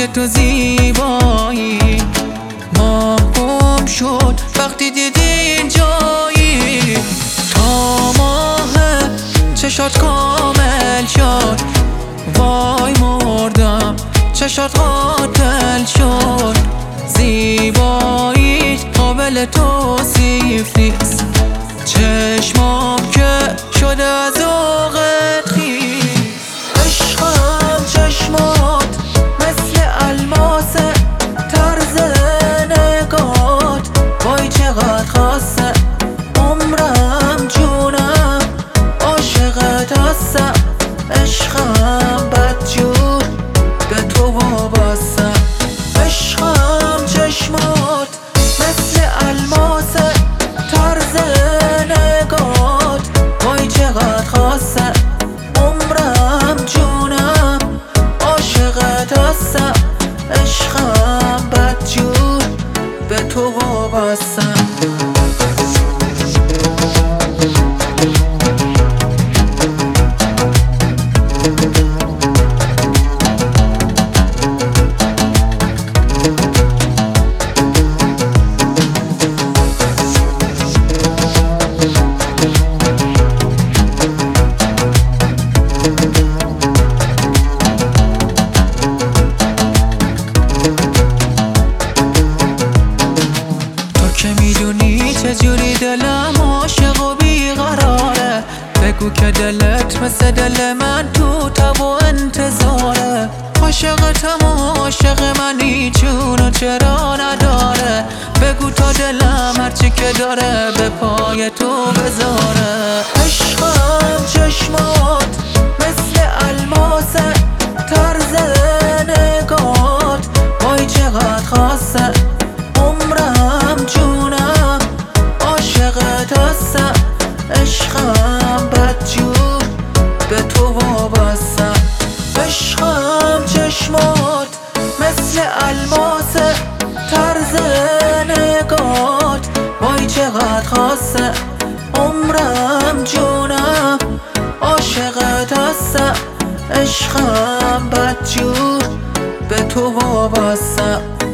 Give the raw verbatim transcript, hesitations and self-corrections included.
تو زیبایی ماه گم شد وقتی دیدین جایی. تا ماه چشات کامل شد وای مردم چشات قاتل شد. زیباییت قابل توصیف نیست چشمام که شده از ذوقت خیس. عشقم چشمات مثل الماسه طرز نگات وای چقدر خاصه. عمرم جونم عاشقت هستم عشقم بدجور به تو وابستم. عشقم چشمات مثل الماسه طرز نگات وای چقدر خاصه. عمرم جونم عاشقت هستم عشقم بدجور به تو وابستم. که میدونی چجوری دلم عاشق و بیقراره. بگو که دلت مثل دل من تو تب و انتظاره. عاشقتم و عاشق منی چونو چرا نداره. بگو تا دلم هرچی که داره به پای تو بذاره. عشقم چشمات مثل الماسه طرز نگات وای چقدر خاصه. عمرم جونم عاشقت هستم عشقم بدجور به تو وابستم. عشقم چشمات مثل الماسه طرز نگات وای چقدر خاصه. عمرم جونم عاشقت هستم عشقم بدجور به تو وابستم.